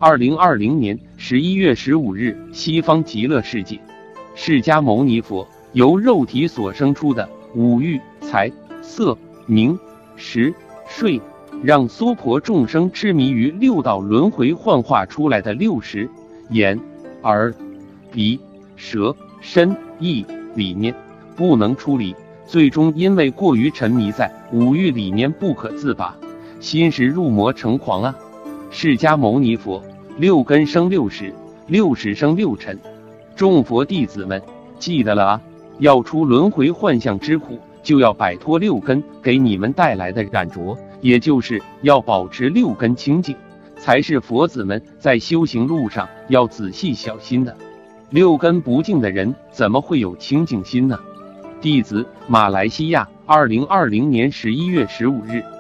2020年11月15日，西方极乐世界，释迦牟尼佛由肉体所生出的五欲、财、色、名、食、睡，让娑婆众生痴迷于六道轮回幻化出来的六识、眼、耳、鼻、舌、身、意里面不能出离，最终因为过于沉迷在五欲里面不可自拔，心识入魔成狂啊！释迦牟尼佛六根生六识，六识生六尘，众佛弟子们记得了啊！要出轮回幻象之苦，就要摆脱六根给你们带来的染着，也就是要保持六根清净，才是佛子们在修行路上要仔细小心的。六根不净的人怎么会有清净心呢？弟子马来西亚2020年11月15日。